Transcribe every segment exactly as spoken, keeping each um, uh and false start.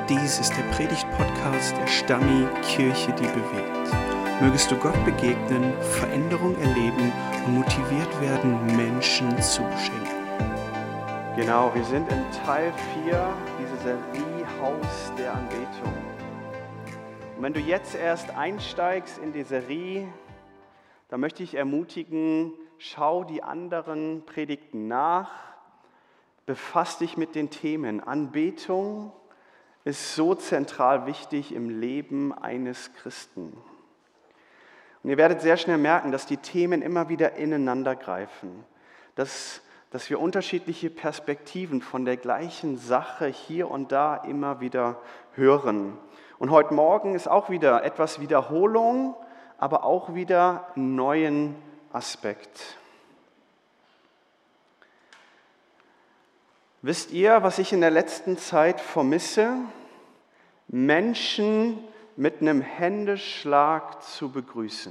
Dies ist der Predigt-Podcast der Stammi Kirche, die bewegt. Mögest du Gott begegnen, Veränderung erleben und motiviert werden, Menschen zu beschenken. Genau, wir sind in Teil vier dieser Serie Haus der Anbetung. Und wenn du jetzt erst einsteigst in die Serie, dann möchte ich ermutigen, schau die anderen Predigten nach, befass dich mit den Themen. Anbetung ist so zentral wichtig im Leben eines Christen. Und ihr werdet sehr schnell merken, dass die Themen immer wieder ineinander greifen, dass, dass wir unterschiedliche Perspektiven von der gleichen Sache hier und da immer wieder hören. Und heute Morgen ist auch wieder etwas Wiederholung, aber auch wieder einen neuen Aspekt. Wisst ihr, was ich in der letzten Zeit vermisse? Menschen mit einem Händeschlag zu begrüßen.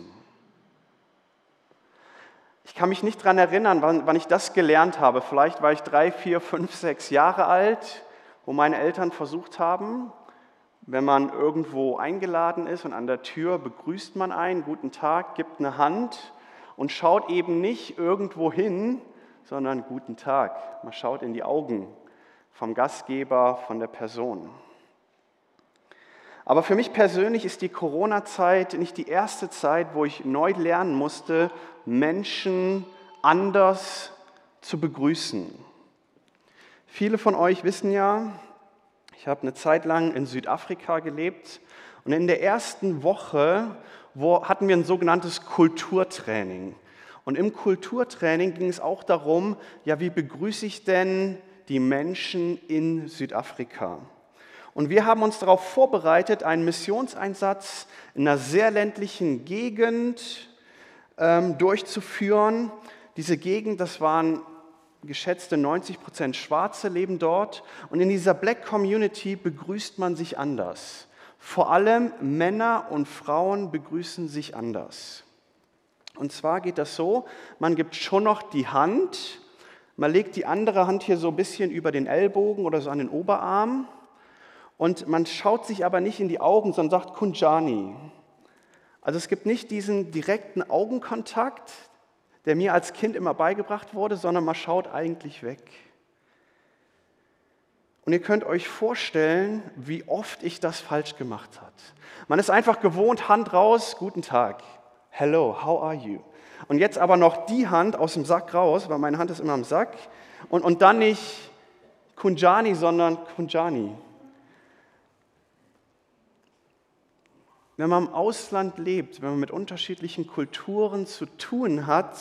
Ich kann mich nicht daran erinnern, wann, wann ich das gelernt habe. Vielleicht war ich drei, vier, fünf, sechs Jahre alt, wo meine Eltern versucht haben, wenn man irgendwo eingeladen ist und an der Tür begrüßt man einen, guten Tag, gibt eine Hand und schaut eben nicht irgendwo hin, sondern guten Tag. Man schaut in die Augen vom Gastgeber, von der Person. Aber für mich persönlich ist die Corona-Zeit nicht die erste Zeit, wo ich neu lernen musste, Menschen anders zu begrüßen. Viele von euch wissen ja, ich habe eine Zeit lang in Südafrika gelebt und in der ersten Woche wo hatten wir ein sogenanntes Kulturtraining. Und im Kulturtraining ging es auch darum, ja, wie begrüße ich denn die Menschen in Südafrika? Und wir haben uns darauf vorbereitet, einen Missionseinsatz in einer sehr ländlichen Gegend ähm, durchzuführen. Diese Gegend, das waren geschätzte neunzig Prozent Schwarze leben dort. Und in dieser Black Community begrüßt man sich anders. Vor allem Männer und Frauen begrüßen sich anders. Und zwar geht das so, man gibt schon noch die Hand, man legt die andere Hand hier so ein bisschen über den Ellbogen oder so an den Oberarm und man schaut sich aber nicht in die Augen, sondern sagt Kunjani. Also es gibt nicht diesen direkten Augenkontakt, der mir als Kind immer beigebracht wurde, sondern man schaut eigentlich weg. Und ihr könnt euch vorstellen, wie oft ich das falsch gemacht habe. Man ist einfach gewohnt, Hand raus, guten Tag. Hello, how are you? Und jetzt aber noch die Hand aus dem Sack raus, weil meine Hand ist immer im Sack. Und, und dann nicht Kunjani, sondern Kunjani. Wenn man im Ausland lebt, wenn man mit unterschiedlichen Kulturen zu tun hat,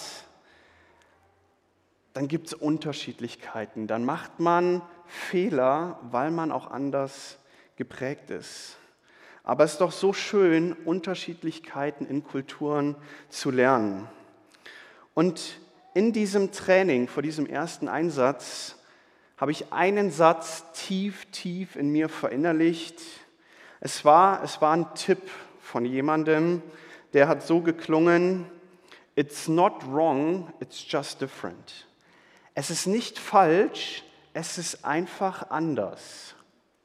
dann gibt es Unterschiedlichkeiten. Dann macht man Fehler, weil man auch anders geprägt ist. Aber es ist doch so schön, Unterschiedlichkeiten in Kulturen zu lernen. Und in diesem Training, vor diesem ersten Einsatz, habe ich einen Satz tief, tief in mir verinnerlicht. Es war, es war ein Tipp von jemandem, der hat so geklungen: It's not wrong, it's just different. Es ist nicht falsch, es ist einfach anders.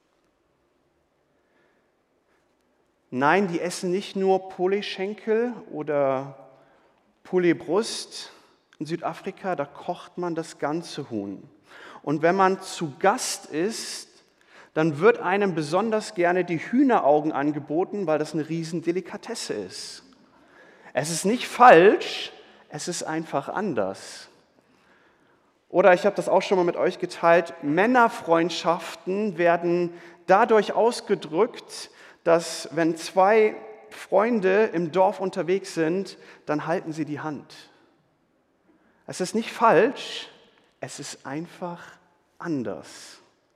Nein, die essen nicht nur Pouletschenkel oder Pouletbrust. In Südafrika, da kocht man das ganze Huhn. Und wenn man zu Gast ist, dann wird einem besonders gerne die Hühneraugen angeboten, weil das eine Riesendelikatesse ist. Es ist nicht falsch, es ist einfach anders. Oder ich habe das auch schon mal mit euch geteilt, Männerfreundschaften werden dadurch ausgedrückt, dass wenn zwei Freunde im Dorf unterwegs sind, dann halten sie die Hand. Es ist nicht falsch, es ist einfach anders.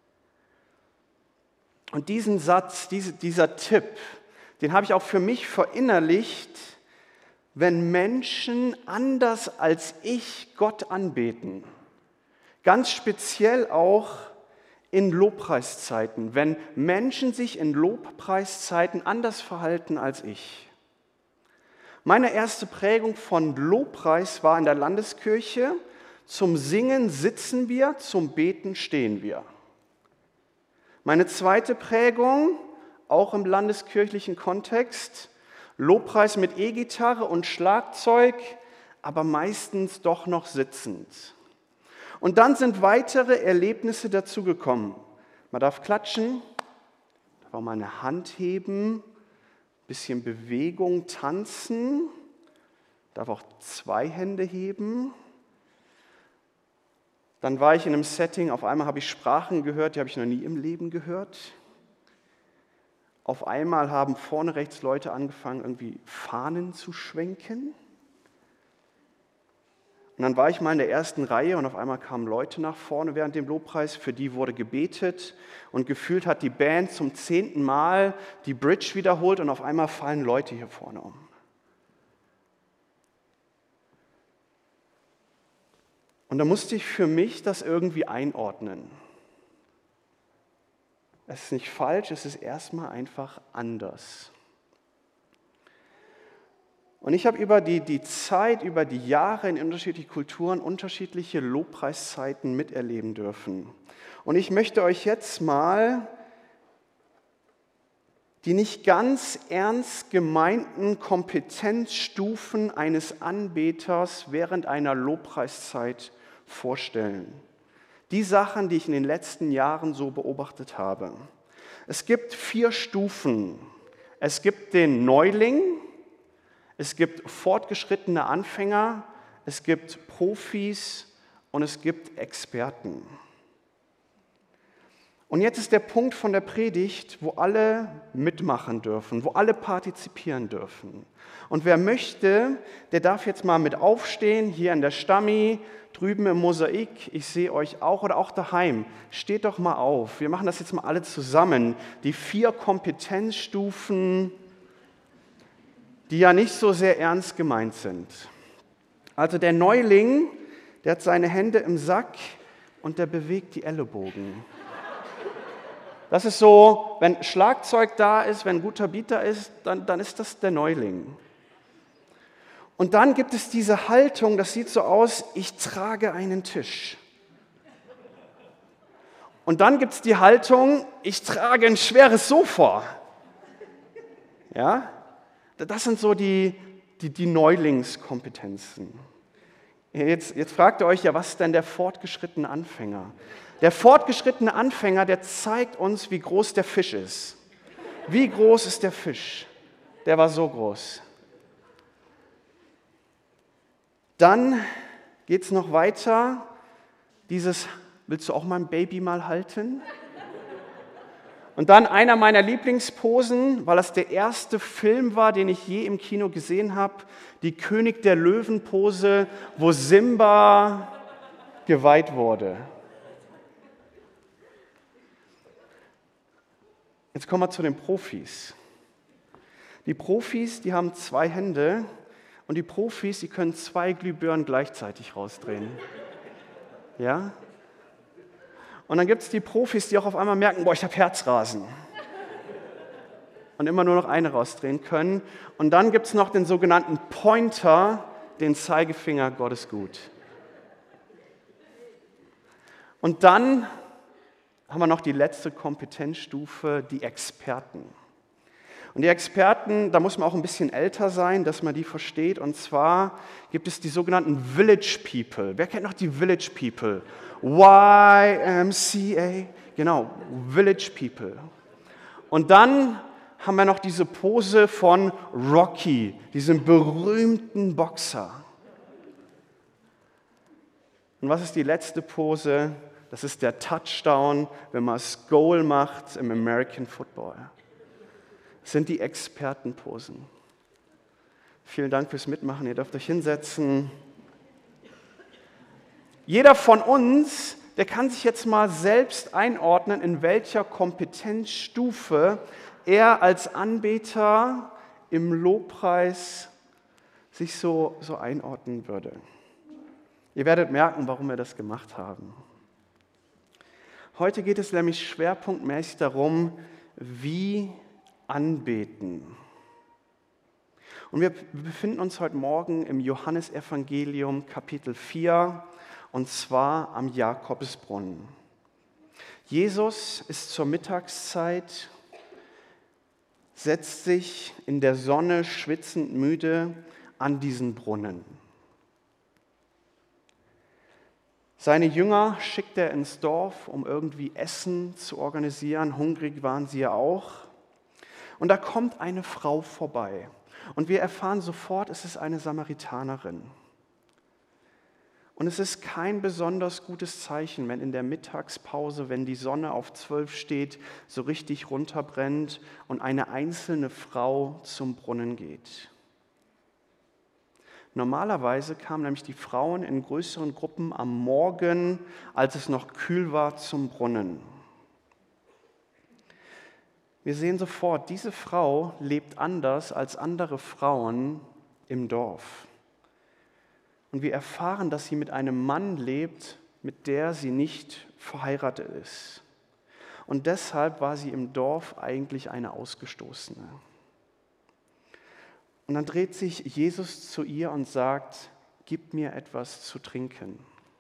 Und diesen Satz, diese, dieser Tipp, den habe ich auch für mich verinnerlicht, wenn Menschen anders als ich Gott anbeten. Ganz speziell auch in Lobpreiszeiten, wenn Menschen sich in Lobpreiszeiten anders verhalten als ich. Meine erste Prägung von Lobpreis war in der Landeskirche. Zum Singen sitzen wir, zum Beten stehen wir. Meine zweite Prägung, auch im landeskirchlichen Kontext, Lobpreis mit E-Gitarre und Schlagzeug, aber meistens doch noch sitzend. Und dann sind weitere Erlebnisse dazugekommen. Man darf klatschen, darf auch mal eine Hand heben, bisschen Bewegung, tanzen, darf auch zwei Hände heben. Dann war ich in einem Setting, auf einmal habe ich Sprachen gehört, die habe ich noch nie im Leben gehört. Auf einmal haben vorne rechts Leute angefangen, irgendwie Fahnen zu schwenken. Und dann war ich mal in der ersten Reihe und auf einmal kamen Leute nach vorne während dem Lobpreis, für die wurde gebetet und gefühlt hat die Band zum zehnten Mal die Bridge wiederholt und auf einmal fallen Leute hier vorne um. Und da musste ich für mich das irgendwie einordnen. Es ist nicht falsch, es ist erstmal einfach anders. Und ich habe über die, die Zeit, über die Jahre in unterschiedlichen Kulturen unterschiedliche Lobpreiszeiten miterleben dürfen. Und ich möchte euch jetzt mal die nicht ganz ernst gemeinten Kompetenzstufen eines Anbeters während einer Lobpreiszeit vorstellen. Die Sachen, die ich in den letzten Jahren so beobachtet habe. Es gibt vier Stufen. Es gibt den Neuling, es gibt fortgeschrittene Anfänger, es gibt Profis und es gibt Experten. Und jetzt ist der Punkt von der Predigt, wo alle mitmachen dürfen, wo alle partizipieren dürfen. Und wer möchte, der darf jetzt mal mit aufstehen, hier an der Stammi, drüben im Mosaik, ich sehe euch auch, oder auch daheim. Steht doch mal auf. Wir machen das jetzt mal alle zusammen. Die vier Kompetenzstufen, die ja nicht so sehr ernst gemeint sind. Also der Neuling, der hat seine Hände im Sack und der bewegt die Ellenbogen. Das ist so, wenn Schlagzeug da ist, wenn ein guter Beater ist, dann, dann ist das der Neuling. Und dann gibt es diese Haltung, das sieht so aus, ich trage einen Tisch. Und dann gibt es die Haltung, ich trage ein schweres Sofa. Ja? Das sind so die, die, die Neulingskompetenzen. Jetzt, jetzt fragt ihr euch ja, was ist denn der fortgeschrittene Anfänger? Der fortgeschrittene Anfänger, der zeigt uns, wie groß der Fisch ist. Wie groß ist der Fisch? Der war so groß. Dann geht es noch weiter. Dieses, willst du auch mein Baby mal halten? Und dann einer meiner Lieblingsposen, weil das der erste Film war, den ich je im Kino gesehen habe, die König der Löwen-Pose, wo Simba geweiht wurde. Jetzt kommen wir zu den Profis. Die Profis, die haben zwei Hände und die Profis, die können zwei Glühbirnen gleichzeitig rausdrehen. Ja? Und dann gibt es die Profis, die auch auf einmal merken, boah, ich habe Herzrasen. Und immer nur noch eine rausdrehen können. Und dann gibt es noch den sogenannten Pointer, den Zeigefinger, Gott ist gut. Und dann haben wir noch die letzte Kompetenzstufe, die Experten. Und die Experten, da muss man auch ein bisschen älter sein, dass man die versteht. Und zwar gibt es die sogenannten Village People. Wer kennt noch die Village People? Y M C A, genau, Village People. Und dann haben wir noch diese Pose von Rocky, diesem berühmten Boxer. Und was ist die letzte Pose? Das ist der Touchdown, wenn man das Goal macht im American Football. Das sind die Expertenposen. Vielen Dank fürs Mitmachen, ihr dürft euch hinsetzen. Jeder von uns, der kann sich jetzt mal selbst einordnen, in welcher Kompetenzstufe er als Anbeter im Lobpreis sich so, so einordnen würde. Ihr werdet merken, warum wir das gemacht haben. Heute geht es nämlich schwerpunktmäßig darum, wie anbeten. Und wir befinden uns heute Morgen im Johannesevangelium Kapitel vier, und zwar am Jakobsbrunnen. Jesus ist zur Mittagszeit, setzt sich in der Sonne schwitzend müde an diesen Brunnen. Seine Jünger schickt er ins Dorf, um irgendwie Essen zu organisieren. Hungrig waren sie ja auch. Und da kommt eine Frau vorbei. Und wir erfahren sofort, es ist eine Samaritanerin. Und es ist kein besonders gutes Zeichen, wenn in der Mittagspause, wenn die Sonne auf zwölf steht, so richtig runterbrennt und eine einzelne Frau zum Brunnen geht. Normalerweise kamen nämlich die Frauen in größeren Gruppen am Morgen, als es noch kühl war, zum Brunnen. Wir sehen sofort, diese Frau lebt anders als andere Frauen im Dorf. Und wir erfahren, dass sie mit einem Mann lebt, mit der sie nicht verheiratet ist. Und deshalb war sie im Dorf eigentlich eine Ausgestoßene. Und dann dreht sich Jesus zu ihr und sagt, gib mir etwas zu trinken.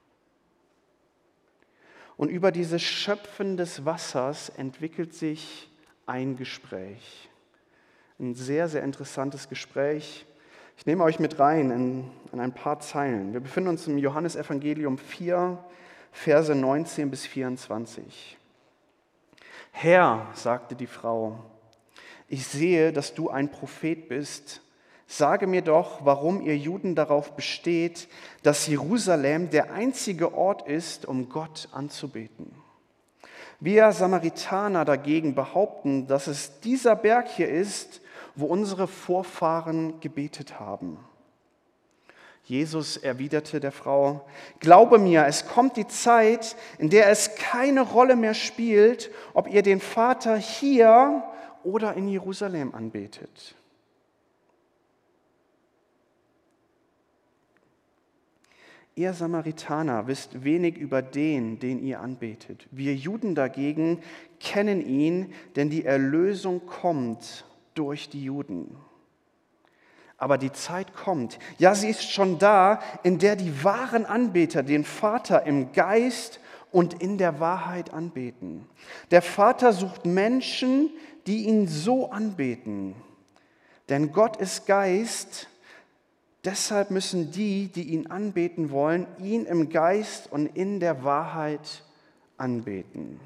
Und über dieses Schöpfen des Wassers entwickelt sich ein Gespräch. Ein sehr, sehr interessantes Gespräch. Ich nehme euch mit rein in, in ein paar Zeilen. Wir befinden uns im Johannesevangelium vier, Verse neunzehn bis vierundzwanzig. Herr, sagte die Frau, ich sehe, dass du ein Prophet bist. Sage mir doch, warum ihr Juden darauf besteht, dass Jerusalem der einzige Ort ist, um Gott anzubeten. Wir Samaritaner dagegen behaupten, dass es dieser Berg hier ist, wo unsere Vorfahren gebetet haben. Jesus erwiderte der Frau, glaube mir, es kommt die Zeit, in der es keine Rolle mehr spielt, ob ihr den Vater hier oder in Jerusalem anbetet. Ihr Samaritaner wisst wenig über den, den ihr anbetet. Wir Juden dagegen kennen ihn, denn die Erlösung kommt durch die Juden. Aber die Zeit kommt, ja, sie ist schon da, in der die wahren Anbeter den Vater im Geist und in der Wahrheit anbeten. Der Vater sucht Menschen, die ihn so anbeten. Denn Gott ist Geist. Deshalb müssen die, die ihn anbeten wollen, ihn im Geist und in der Wahrheit anbeten.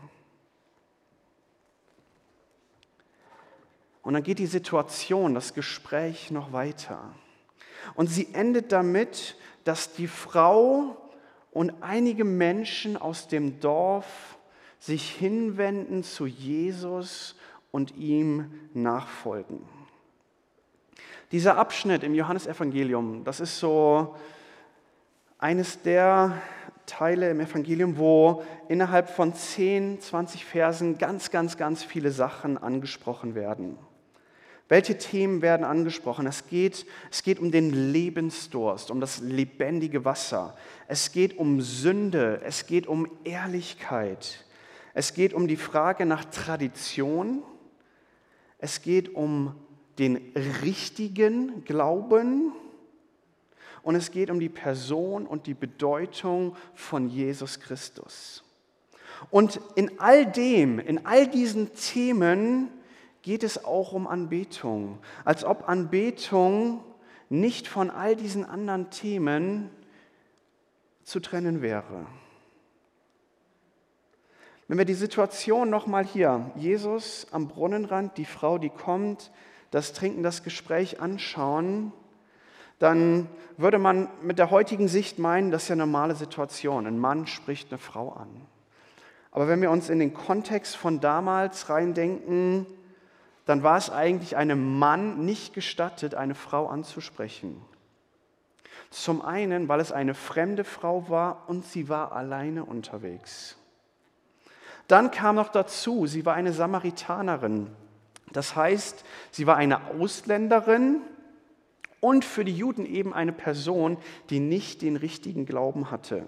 Und dann geht die Situation, das Gespräch noch weiter. Und sie endet damit, dass die Frau und einige Menschen aus dem Dorf sich hinwenden zu Jesus und ihm nachfolgen. Dieser Abschnitt im Johannesevangelium, das ist so eines der Teile im Evangelium, wo innerhalb von zehn, zwanzig Versen ganz, ganz, ganz viele Sachen angesprochen werden. Welche Themen werden angesprochen? Es geht, es geht um den Lebensdurst, um das lebendige Wasser. Es geht um Sünde, es geht um Ehrlichkeit. Es geht um die Frage nach Tradition. Es geht um den richtigen Glauben und es geht um die Person und die Bedeutung von Jesus Christus. Und in all dem, in all diesen Themen geht es auch um Anbetung, als ob Anbetung nicht von all diesen anderen Themen zu trennen wäre. Wenn wir die Situation nochmal hier, Jesus am Brunnenrand, die Frau, die kommt, das Trinken, das Gespräch anschauen, dann würde man mit der heutigen Sicht meinen, das ist ja eine normale Situation. Ein Mann spricht eine Frau an. Aber wenn wir uns in den Kontext von damals reindenken, dann war es eigentlich einem Mann nicht gestattet, eine Frau anzusprechen. Zum einen, weil es eine fremde Frau war und sie war alleine unterwegs. Dann kam noch dazu, sie war eine Samaritanerin. Das heißt, sie war eine Ausländerin und für die Juden eben eine Person, die nicht den richtigen Glauben hatte.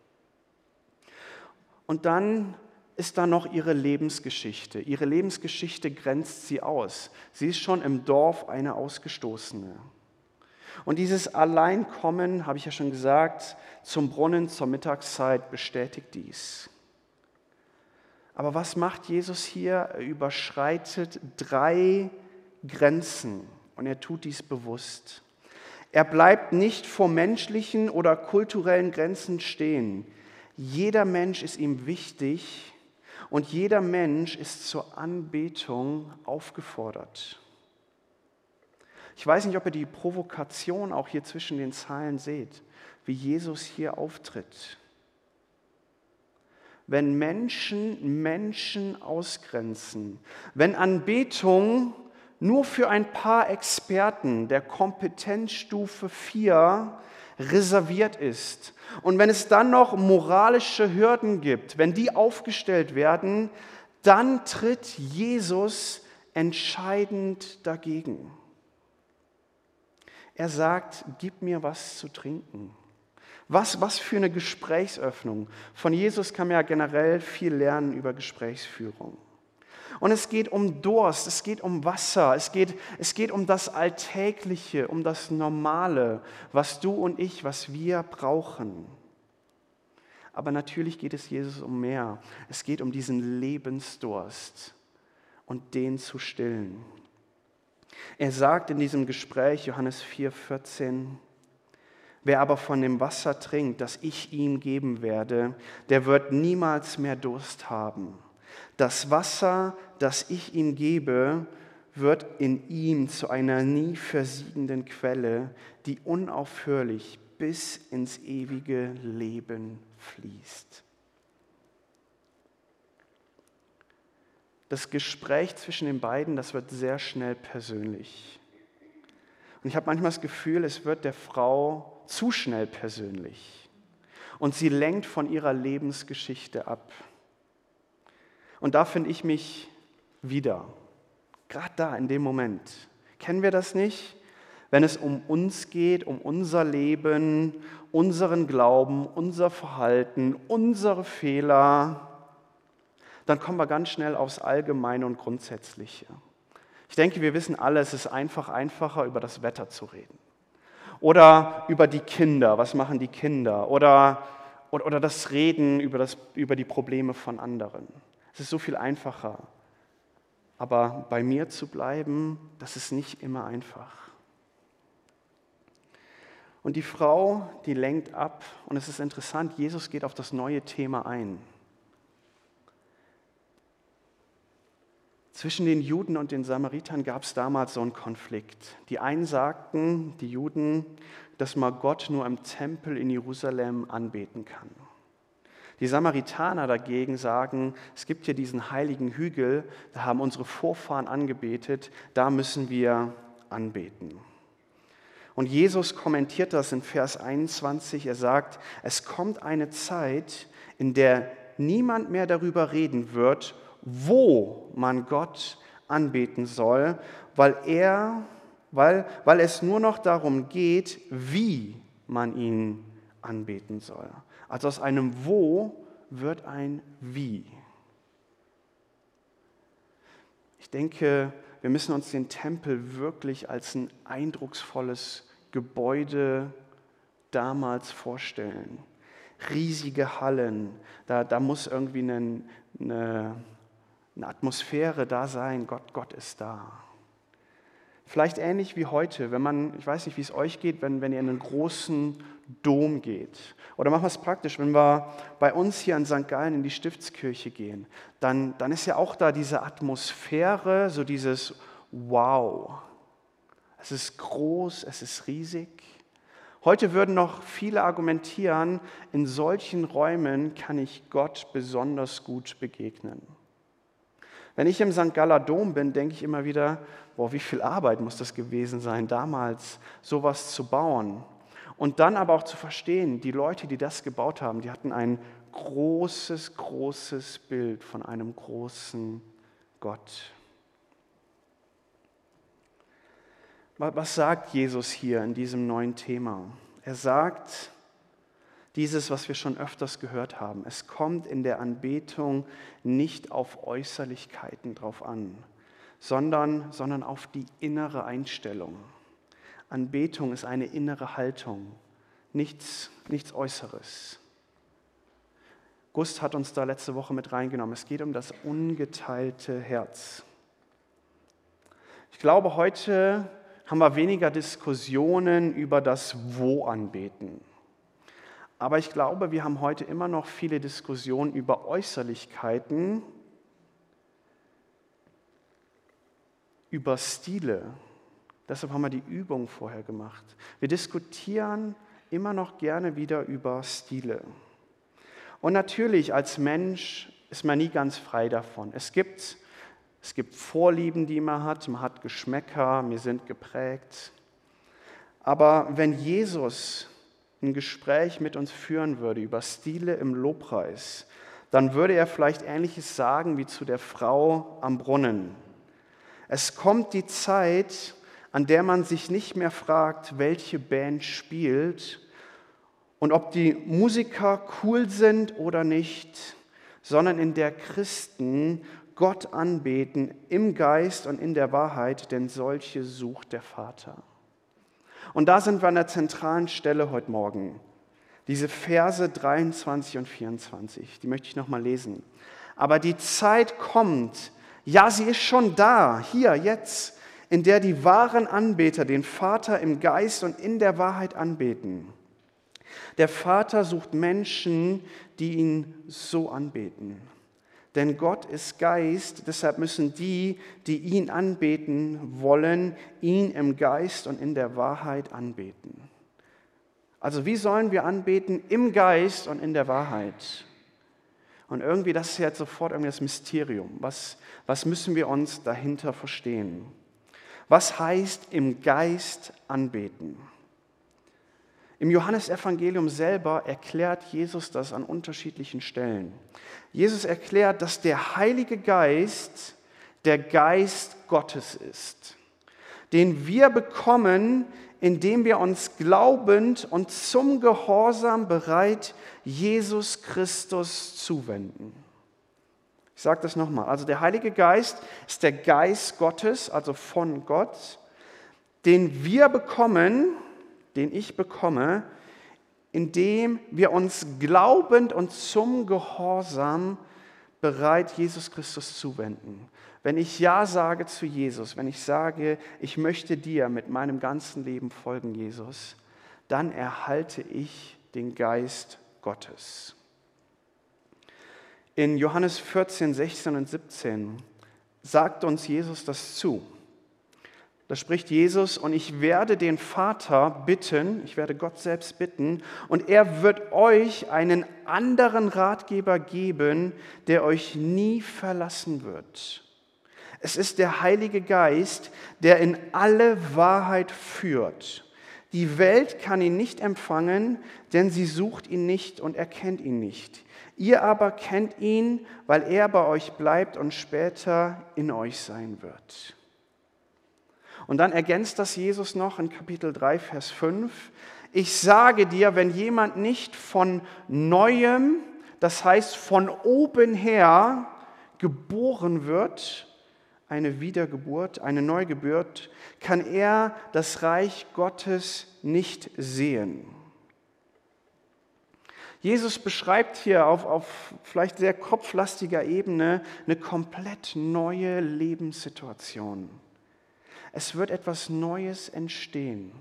Und dann ist da noch ihre Lebensgeschichte. Ihre Lebensgeschichte grenzt sie aus. Sie ist schon im Dorf eine Ausgestoßene. Und dieses Alleinkommen, habe ich ja schon gesagt, zum Brunnen zur Mittagszeit bestätigt dies. Aber was macht Jesus hier? Er überschreitet drei Grenzen und er tut dies bewusst. Er bleibt nicht vor menschlichen oder kulturellen Grenzen stehen. Jeder Mensch ist ihm wichtig und jeder Mensch ist zur Anbetung aufgefordert. Ich weiß nicht, ob ihr die Provokation auch hier zwischen den Zeilen seht, wie Jesus hier auftritt. Wenn Menschen Menschen ausgrenzen, wenn Anbetung nur für ein paar Experten der Kompetenzstufe vier reserviert ist und wenn es dann noch moralische Hürden gibt, wenn die aufgestellt werden, dann tritt Jesus entscheidend dagegen. Er sagt, gib mir was zu trinken. Was, was für eine Gesprächsöffnung. Von Jesus kann man ja generell viel lernen über Gesprächsführung. Und es geht um Durst, es geht um Wasser, es geht, es geht um das Alltägliche, um das Normale, was du und ich, was wir brauchen. Aber natürlich geht es Jesus um mehr. Es geht um diesen Lebensdurst und den zu stillen. Er sagt in diesem Gespräch, Johannes vier vierzehn, wer aber von dem Wasser trinkt, das ich ihm geben werde, der wird niemals mehr Durst haben. Das Wasser, das ich ihm gebe, wird in ihm zu einer nie versiegenden Quelle, die unaufhörlich bis ins ewige Leben fließt. Das Gespräch zwischen den beiden, das wird sehr schnell persönlich. Und ich habe manchmal das Gefühl, es wird der Frau zu schnell persönlich. Und sie lenkt von ihrer Lebensgeschichte ab. Und da finde ich mich wieder, gerade da in dem Moment. Kennen wir das nicht? Wenn es um uns geht, um unser Leben, unseren Glauben, unser Verhalten, unsere Fehler, dann kommen wir ganz schnell aufs Allgemeine und Grundsätzliche. Ich denke, wir wissen alle, es ist einfach einfacher, über das Wetter zu reden. Oder über die Kinder, was machen die Kinder? Oder, oder, oder das Reden über, das, über die Probleme von anderen. Es ist so viel einfacher. Aber bei mir zu bleiben, das ist nicht immer einfach. Und die Frau, die lenkt ab. Und es ist interessant, Jesus geht auf das neue Thema ein. Zwischen den Juden und den Samaritern gab es damals so einen Konflikt. Die einen sagten, die Juden, dass man Gott nur im Tempel in Jerusalem anbeten kann. Die Samaritaner dagegen sagen, es gibt hier diesen heiligen Hügel, da haben unsere Vorfahren angebetet, da müssen wir anbeten. Und Jesus kommentiert das in Vers einundzwanzig, er sagt, es kommt eine Zeit, in der niemand mehr darüber reden wird, wo man Gott anbeten soll, weil, er, weil, weil es nur noch darum geht, wie man ihn anbeten soll. Also aus einem Wo wird ein Wie. Ich denke, wir müssen uns den Tempel wirklich als ein eindrucksvolles Gebäude damals vorstellen. Riesige Hallen, da, da muss irgendwie eine, eine, eine Atmosphäre da sein, Gott, Gott ist da. Vielleicht ähnlich wie heute, wenn man, ich weiß nicht, wie es euch geht, wenn, wenn ihr in einen großen Dom geht. Oder machen wir es praktisch, wenn wir bei uns hier in Sankt Gallen in die Stiftskirche gehen, dann, dann ist ja auch da diese Atmosphäre, so dieses Wow. Es ist groß, es ist riesig. Heute würden noch viele argumentieren, in solchen Räumen kann ich Gott besonders gut begegnen. Wenn ich im Sankt Galler Dom bin, denke ich immer wieder, boah, wie viel Arbeit muss das gewesen sein, damals sowas zu bauen. Und dann aber auch zu verstehen, die Leute, die das gebaut haben, die hatten ein großes, großes Bild von einem großen Gott. Was sagt Jesus hier in diesem neuen Thema? Er sagt dieses, was wir schon öfters gehört haben. Es kommt in der Anbetung nicht auf Äußerlichkeiten drauf an, sondern, sondern auf die innere Einstellung. Anbetung ist eine innere Haltung, nichts, nichts Äußeres. Gust hat uns da letzte Woche mit reingenommen. Es geht um das ungeteilte Herz. Ich glaube, heute haben wir weniger Diskussionen über das Wo-Anbeten. Aber ich glaube, wir haben heute immer noch viele Diskussionen über Äußerlichkeiten, über Stile. Deshalb haben wir die Übung vorher gemacht. Wir diskutieren immer noch gerne wieder über Stile. Und natürlich, als Mensch ist man nie ganz frei davon. Es gibt, es gibt Vorlieben, die man hat, man hat Geschmäcker, wir sind geprägt. Aber wenn Jesus ein Gespräch mit uns führen würde über Stile im Lobpreis, dann würde er vielleicht Ähnliches sagen wie zu der Frau am Brunnen. Es kommt die Zeit, an der man sich nicht mehr fragt, welche Band spielt und ob die Musiker cool sind oder nicht, sondern in der Christen Gott anbeten im Geist und in der Wahrheit, denn solche sucht der Vater. Und da sind wir an der zentralen Stelle heute Morgen. Diese Verse dreiundzwanzig und vierundzwanzig, die möchte ich nochmal lesen. Aber die Zeit kommt, ja, sie ist schon da, hier, jetzt, in der die wahren Anbeter den Vater im Geist und in der Wahrheit anbeten. Der Vater sucht Menschen, die ihn so anbeten. Denn Gott ist Geist, deshalb müssen die, die ihn anbeten wollen, ihn im Geist und in der Wahrheit anbeten. Also wie sollen wir anbeten? Im Geist und in der Wahrheit. Und irgendwie, das ist jetzt sofort irgendwie das Mysterium. Was, was müssen wir uns dahinter verstehen? Was heißt im Geist anbeten? Im Johannesevangelium selber erklärt Jesus das an unterschiedlichen Stellen. Jesus erklärt, dass der Heilige Geist der Geist Gottes ist, den wir bekommen, indem wir uns glaubend und zum Gehorsam bereit Jesus Christus zuwenden. Ich sage das nochmal. Also der Heilige Geist ist der Geist Gottes, also von Gott, den wir bekommen, den ich bekomme, indem wir uns glaubend und zum Gehorsam bereit Jesus Christus zuwenden. Wenn ich Ja sage zu Jesus, wenn ich sage, ich möchte dir mit meinem ganzen Leben folgen, Jesus, dann erhalte ich den Geist Gottes. In Johannes vierzehn, sechzehn und siebzehn sagt uns Jesus das zu. Da spricht Jesus: Und ich werde den Vater bitten, ich werde Gott selbst bitten, und er wird euch einen anderen Ratgeber geben, der euch nie verlassen wird. Es ist der Heilige Geist, der in alle Wahrheit führt. Die Welt kann ihn nicht empfangen, denn sie sucht ihn nicht und erkennt ihn nicht. Ihr aber kennt ihn, weil er bei euch bleibt und später in euch sein wird. Und dann ergänzt das Jesus noch in Kapitel drei, Vers fünf. Ich sage dir, wenn jemand nicht von Neuem, das heißt von oben her, geboren wird, eine Wiedergeburt, eine Neugeburt, kann er das Reich Gottes nicht sehen. Jesus beschreibt hier auf, auf vielleicht sehr kopflastiger Ebene eine komplett neue Lebenssituation. Es wird etwas Neues entstehen.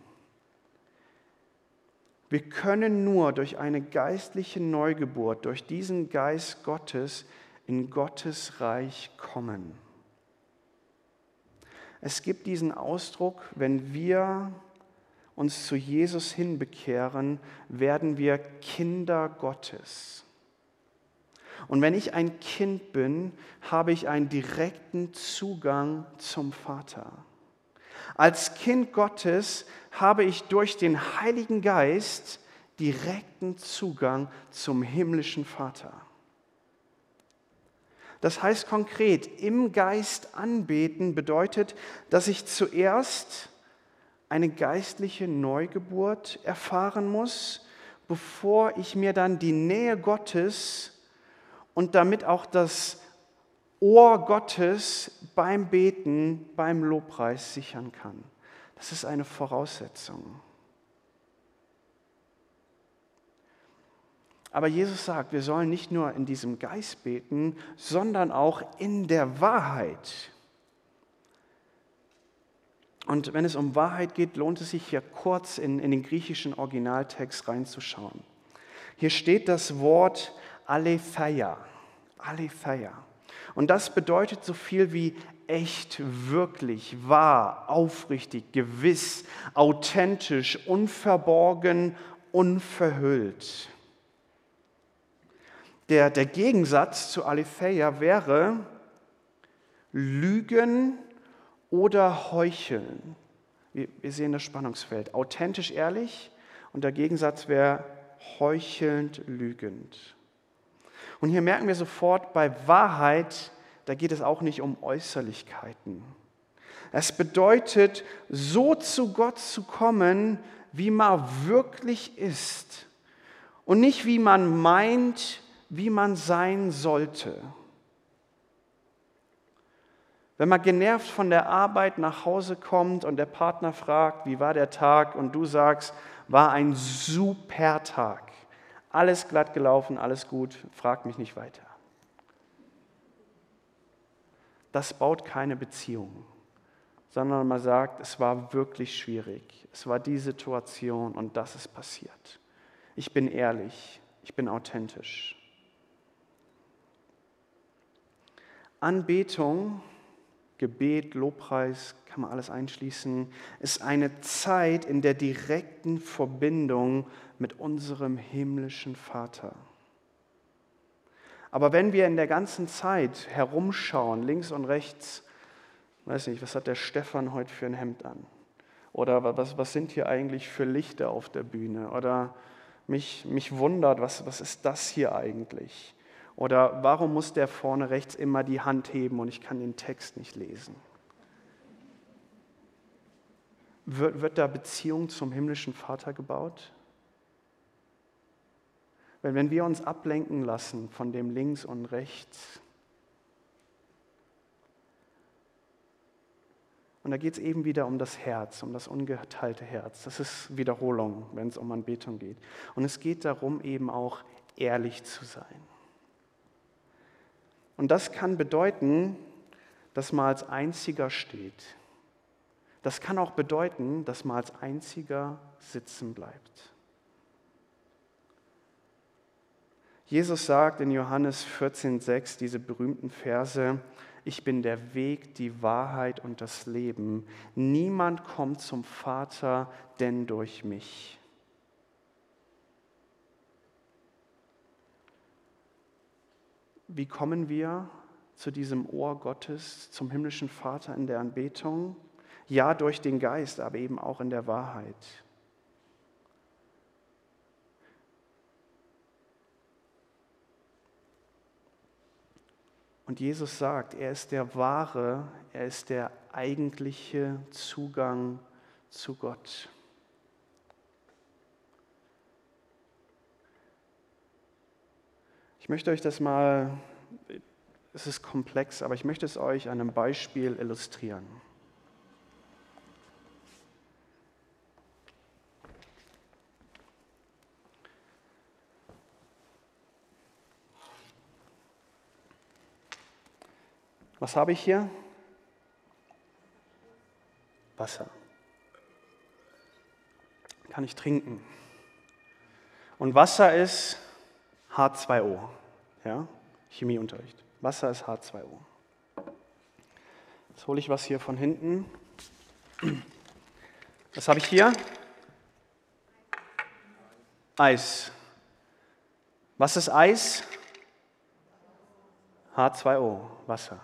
Wir können nur durch eine geistliche Neugeburt, durch diesen Geist Gottes in Gottes Reich kommen. Es gibt diesen Ausdruck, wenn wir uns zu Jesus hinbekehren, werden wir Kinder Gottes. Und wenn ich ein Kind bin, habe ich einen direkten Zugang zum Vater. Als Kind Gottes habe ich durch den Heiligen Geist direkten Zugang zum himmlischen Vater. Das heißt konkret, im Geist anbeten bedeutet, dass ich zuerst eine geistliche Neugeburt erfahren muss, bevor ich mir dann die Nähe Gottes und damit auch das Ohr Gottes beim Beten, beim Lobpreis sichern kann. Das ist eine Voraussetzung. Aber Jesus sagt, wir sollen nicht nur in diesem Geist beten, sondern auch in der Wahrheit. Und wenn es um Wahrheit geht, lohnt es sich hier kurz in, in den griechischen Originaltext reinzuschauen. Hier steht das Wort Aletheia. Aletheia. Und das bedeutet so viel wie echt, wirklich, wahr, aufrichtig, gewiss, authentisch, unverborgen, unverhüllt. Der, der Gegensatz zu Aletheia wäre Lügen oder Heucheln. Wir, wir sehen das Spannungsfeld. Authentisch, ehrlich und der Gegensatz wäre heuchelnd, lügend. Und hier merken wir sofort, bei Wahrheit, da geht es auch nicht um Äußerlichkeiten. Es bedeutet, so zu Gott zu kommen, wie man wirklich ist und nicht wie man meint, wie man sein sollte. Wenn man genervt von der Arbeit nach Hause kommt und der Partner fragt, wie war der Tag, und du sagst, war ein super Tag, alles glatt gelaufen, alles gut, frag mich nicht weiter. Das baut keine Beziehung, sondern man sagt, es war wirklich schwierig, es war die Situation und das ist passiert. Ich bin ehrlich, ich bin authentisch. Anbetung, Gebet, Lobpreis, kann man alles einschließen, ist eine Zeit in der direkten Verbindung mit unserem himmlischen Vater. Aber wenn wir in der ganzen Zeit herumschauen, links und rechts, weiß nicht, was hat der Stefan heute für ein Hemd an? Oder was, was sind hier eigentlich für Lichter auf der Bühne? Oder mich, mich wundert, was, was ist das hier eigentlich? Oder warum muss der vorne rechts immer die Hand heben und ich kann den Text nicht lesen? Wird, wird da Beziehung zum himmlischen Vater gebaut? Weil wenn wir uns ablenken lassen von dem links und rechts, und da geht es eben wieder um das Herz, um das ungeteilte Herz. Das ist Wiederholung, wenn es um Anbetung geht. Und es geht darum, eben auch ehrlich zu sein. Und das kann bedeuten, dass man als Einziger steht. Das kann auch bedeuten, dass man als Einziger sitzen bleibt. Jesus sagt in Johannes vierzehn sechs diese berühmten Verse: Ich bin der Weg, die Wahrheit und das Leben. Niemand kommt zum Vater, denn durch mich. Wie kommen wir zu diesem Ohr Gottes, zum himmlischen Vater in der Anbetung? Ja, durch den Geist, aber eben auch in der Wahrheit. Und Jesus sagt, er ist der wahre, er ist der eigentliche Zugang zu Gott. Ich möchte euch das mal, es ist komplex, aber ich möchte es euch an einem Beispiel illustrieren. Was habe ich hier? Wasser. Kann ich trinken. Und Wasser ist H zwei O. Ja? Chemieunterricht. Wasser ist H zwei O. Jetzt hole ich was hier von hinten. Was habe ich hier? Eis. Was ist Eis? H zwei O, Wasser.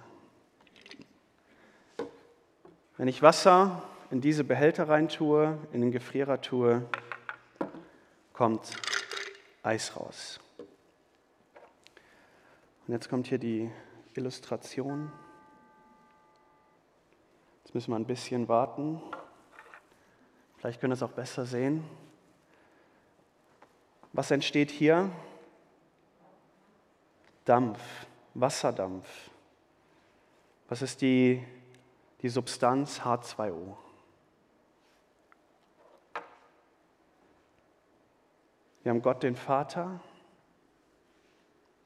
Wenn ich Wasser in diese Behälter reintue, in den Gefrierer tue, kommt Eis raus. Und jetzt kommt hier die Illustration. Jetzt müssen wir ein bisschen warten. Vielleicht können wir es auch besser sehen. Was entsteht hier? Dampf, Wasserdampf. Was ist die, die Substanz? H zwei O. Wir haben Gott den Vater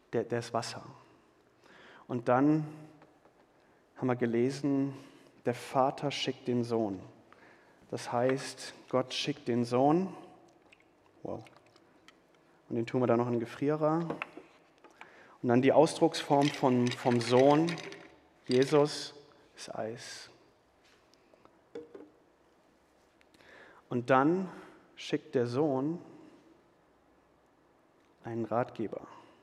der, der ist Wasser. Und dann haben wir gelesen, der Vater schickt den Sohn. Das heißt, Gott schickt den Sohn. Wow. Und den tun wir dann noch in den Gefrierer. Und dann die Ausdrucksform von, vom Sohn, Jesus, ist Eis. Und dann schickt der Sohn einen Ratgeber,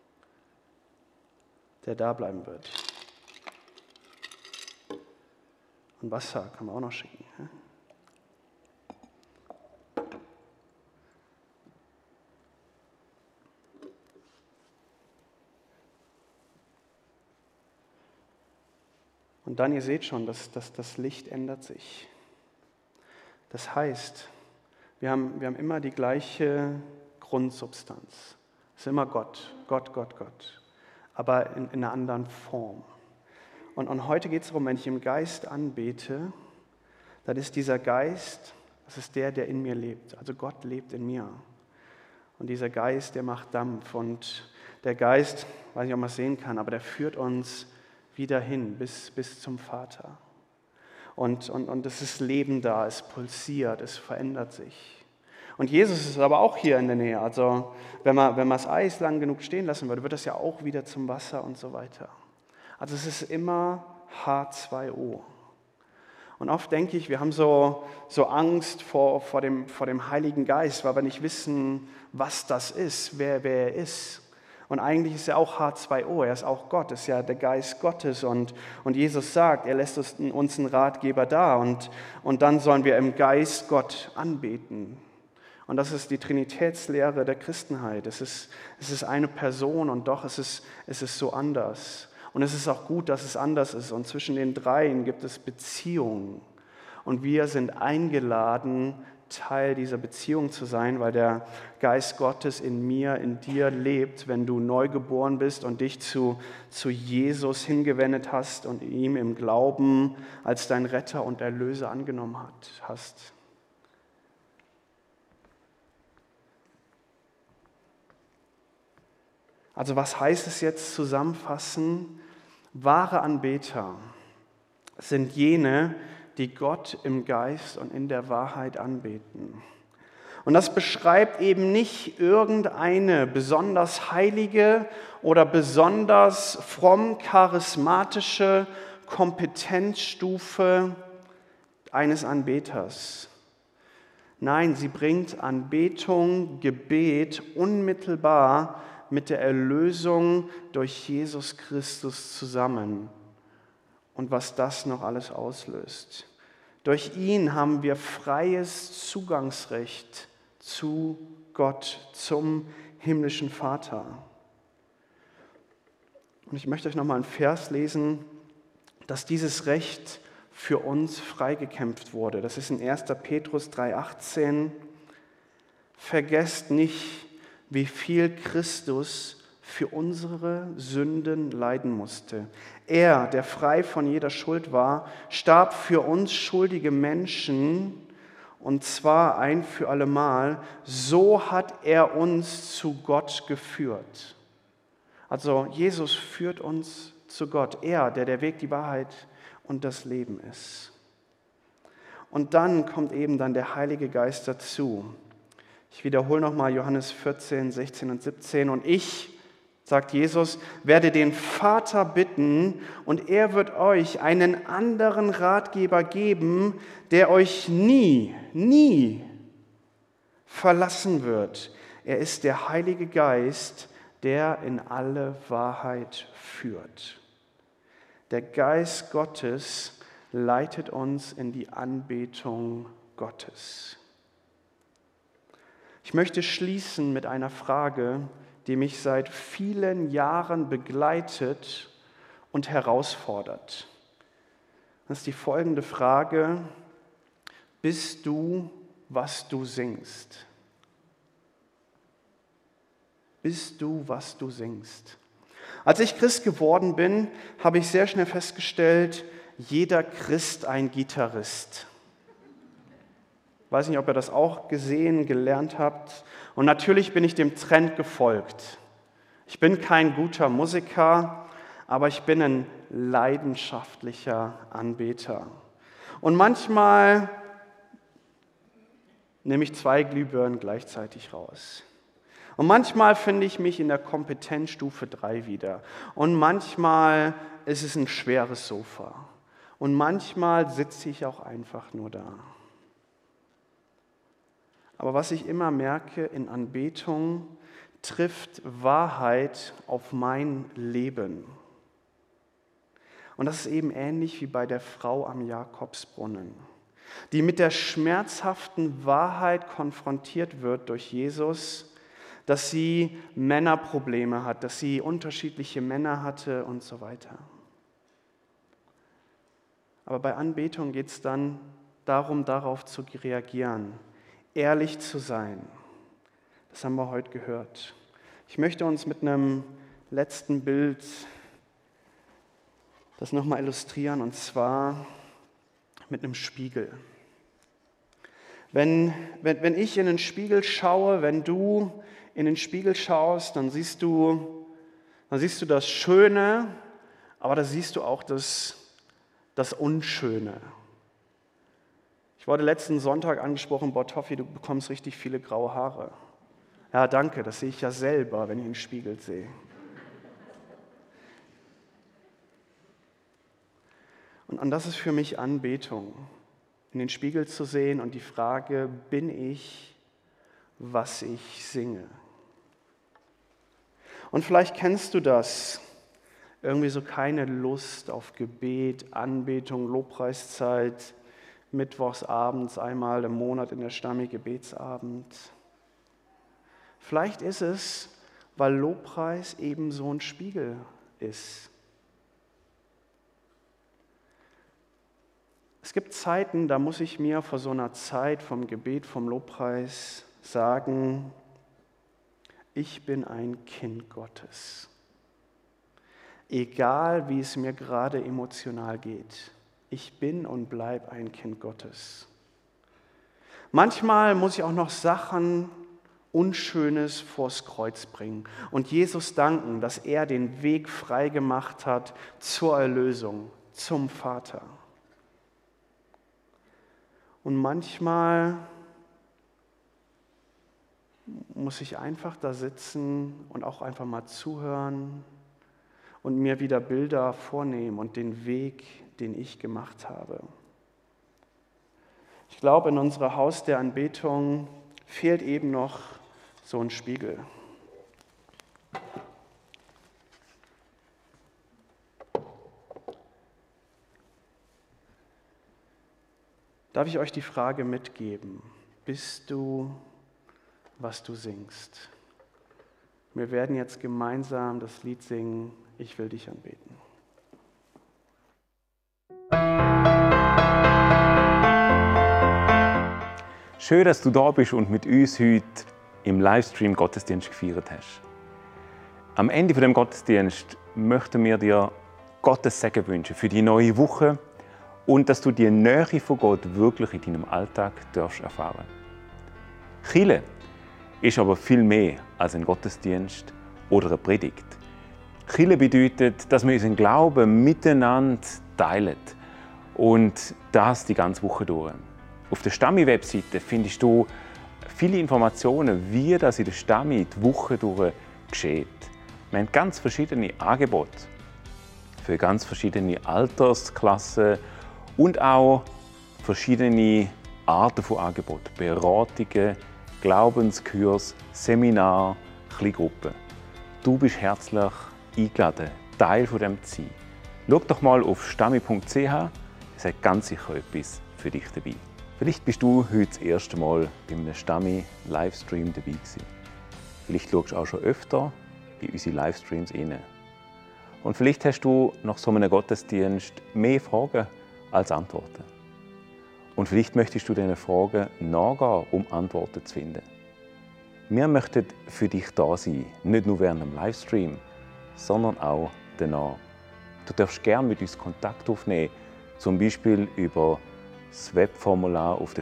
der da bleiben wird. Und Wasser kann man auch noch schicken. Ja? Und dann, ihr seht schon, dass, dass das Licht ändert sich. Das heißt, wir haben, wir haben immer die gleiche Grundsubstanz. Es ist immer Gott, Gott, Gott, Gott. Aber in, in einer anderen Form. Und, und heute geht es darum, wenn ich im Geist anbete, dann ist dieser Geist, das ist der, der in mir lebt. Also Gott lebt in mir. Und dieser Geist, der macht Dampf. Und der Geist, weiß nicht, ob man es sehen kann, aber der führt uns wieder hin, bis, bis zum Vater. Und, und, und es ist Leben da, es pulsiert, es verändert sich. Und Jesus ist aber auch hier in der Nähe. Also wenn man, wenn man das Eis lang genug stehen lassen würde, wird das ja auch wieder zum Wasser und so weiter. Also es ist immer H zwei O. Und oft denke ich, wir haben so, so Angst vor, vor, dem, vor dem Heiligen Geist, weil wir nicht wissen, was das ist, wer, wer er ist. Und eigentlich ist er auch H zwei O, er ist auch Gott, ist ja der Geist Gottes. Und, und Jesus sagt, er lässt uns, uns einen Ratgeber da. Und, und dann sollen wir im Geist Gott anbeten. Und das ist die Trinitätslehre der Christenheit. Es ist, es ist eine Person und doch es ist es ist so anders. Und es ist auch gut, dass es anders ist. Und zwischen den dreien gibt es Beziehungen. Und wir sind eingeladen, Teil dieser Beziehung zu sein, weil der Geist Gottes in mir, in dir lebt, wenn du neu geboren bist und dich zu, zu Jesus hingewendet hast und ihm im Glauben als dein Retter und Erlöser angenommen hast. Also was heißt es jetzt zusammenfassen? Wahre Anbeter sind jene, die Gott im Geist und in der Wahrheit anbeten. Und das beschreibt eben nicht irgendeine besonders heilige oder besonders fromm charismatische Kompetenzstufe eines Anbeters. Nein, sie bringt Anbetung, Gebet unmittelbar mit der Erlösung durch Jesus Christus zusammen. Und was das noch alles auslöst. Durch ihn haben wir freies Zugangsrecht zu Gott, zum himmlischen Vater. Und ich möchte euch nochmal einen Vers lesen, dass dieses Recht für uns freigekämpft wurde. Das ist in erster Petrus drei achtzehn. Vergesst nicht, wie viel Christus für unsere Sünden leiden musste. Er, der frei von jeder Schuld war, starb für uns schuldige Menschen, und zwar ein für allemal. So hat er uns zu Gott geführt. Also Jesus führt uns zu Gott. Er, der der Weg, die Wahrheit und das Leben ist. Und dann kommt eben dann der Heilige Geist dazu. Ich wiederhole nochmal Johannes vierzehn, sechzehn und siebzehn. Und ich, sagt Jesus, werde den Vater bitten und er wird euch einen anderen Ratgeber geben, der euch nie, nie verlassen wird. Er ist der Heilige Geist, der in alle Wahrheit führt. Der Geist Gottes leitet uns in die Anbetung Gottes. Ich möchte schließen mit einer Frage, die mich seit vielen Jahren begleitet und herausfordert. Das ist die folgende Frage: Bist du, was du singst? Bist du, was du singst? Als ich Christ geworden bin, habe ich sehr schnell festgestellt, jeder Christ ein Gitarrist. Ich weiß nicht, ob ihr das auch gesehen, gelernt habt. Und natürlich bin ich dem Trend gefolgt. Ich bin kein guter Musiker, aber ich bin ein leidenschaftlicher Anbeter. Und manchmal nehme ich zwei Glühbirnen gleichzeitig raus. Und manchmal finde ich mich in der Kompetenzstufe drei wieder. Und manchmal ist es ein schweres Sofa. Und manchmal sitze ich auch einfach nur da. Aber was ich immer merke, in Anbetung trifft Wahrheit auf mein Leben. Und das ist eben ähnlich wie bei der Frau am Jakobsbrunnen, die mit der schmerzhaften Wahrheit konfrontiert wird durch Jesus, dass sie Männerprobleme hat, dass sie unterschiedliche Männer hatte und so weiter. Aber bei Anbetung geht es dann darum, darauf zu reagieren, ehrlich zu sein. Das haben wir heute gehört. Ich möchte uns mit einem letzten Bild das nochmal illustrieren, und zwar mit einem Spiegel. Wenn, wenn, wenn ich in den Spiegel schaue, wenn du in den Spiegel schaust, dann siehst du, dann siehst du das Schöne, aber da siehst du auch das, das Unschöne. Ich wurde letzten Sonntag angesprochen, boah, Toffi, du bekommst richtig viele graue Haare. Ja, danke, das sehe ich ja selber, wenn ich in den Spiegel sehe. Und, und das ist für mich Anbetung, in den Spiegel zu sehen und die Frage, bin ich, was ich singe? Und vielleicht kennst du das, irgendwie so keine Lust auf Gebet, Anbetung, Lobpreiszeit, mittwochs abends einmal im Monat in der Stammi Gebetsabend. Vielleicht ist es, weil Lobpreis eben so ein Spiegel ist. Es gibt Zeiten, da muss ich mir vor so einer Zeit vom Gebet, vom Lobpreis sagen, ich bin ein Kind Gottes. Egal, wie es mir gerade emotional geht, ich bin und bleibe ein Kind Gottes. Manchmal muss ich auch noch Sachen Unschönes vors Kreuz bringen und Jesus danken, dass er den Weg frei gemacht hat zur Erlösung, zum Vater. Und manchmal muss ich einfach da sitzen und auch einfach mal zuhören und mir wieder Bilder vornehmen und den Weg, den ich gemacht habe. Ich glaube, in unserer Haus der Anbetung fehlt eben noch so ein Spiegel. Darf ich euch die Frage mitgeben, bist du, was du singst? Wir werden jetzt gemeinsam das Lied singen, ich will dich anbeten. Schön, dass du da bist und mit uns heute im Livestream Gottesdienst gefeiert hast. Am Ende von dem Gottesdienst möchten wir dir Gottes Segen wünschen für die neue Woche und dass du die Nähe von Gott wirklich in deinem Alltag darfst erfahren. Kirche ist aber viel mehr als ein Gottesdienst oder eine Predigt. Kirche bedeutet, dass wir unseren Glauben miteinander teilen und das die ganze Woche durch. Auf der Stammi-Webseite findest du viele Informationen, wie das in der Stammi die Woche durch geschieht. Wir haben ganz verschiedene Angebote für ganz verschiedene Altersklassen und auch verschiedene Arten von Angeboten, Beratungen, Glaubenskurs, Seminar, Kleingruppen. Du bist herzlich eingeladen, Teil von dem zu sein. Schau doch mal auf stammi punkt c h, es hat ganz sicher etwas für dich dabei. Vielleicht bist du heute das erste Mal bei einem Stammi-Livestream dabei gewesen. Vielleicht schaust du auch schon öfter in unsere Livestreams rein. Und vielleicht hast du nach so einem Gottesdienst mehr Fragen als Antworten. Und vielleicht möchtest du diesen Fragen nachgehen, um Antworten zu finden. Wir möchten für dich da sein, nicht nur während dem Livestream, sondern auch danach. Du darfst gerne mit uns Kontakt aufnehmen, zum Beispiel über das Webformular auf der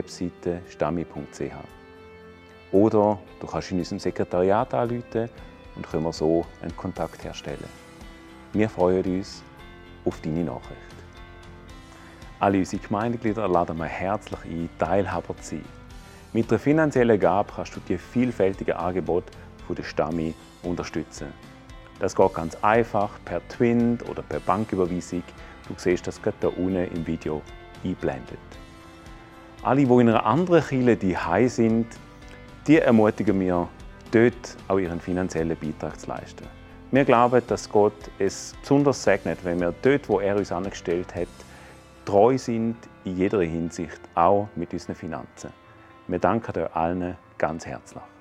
Stammi-Webseite stammi punkt c h. Oder du kannst in unserem Sekretariat anrufen und können wir so einen Kontakt herstellen. Wir freuen uns auf deine Nachricht. Alle unsere Gemeindeglieder laden wir herzlich ein, Teilhaber zu sein. Mit einer finanziellen Gabe kannst du die vielfältigen Angebote der Stami unterstützen. Das geht ganz einfach per Twint oder per Banküberweisung. Du siehst das gerade hier unten im Video eingeblendet. Alle, die in einer anderen Kirche daheim sind, die ermutigen wir, dort auch ihren finanziellen Beitrag zu leisten. Wir glauben, dass Gott es besonders segnet, wenn wir dort, wo er uns angestellt hat, treu sind in jeder Hinsicht, auch mit unseren Finanzen. Wir danken euch allen ganz herzlich.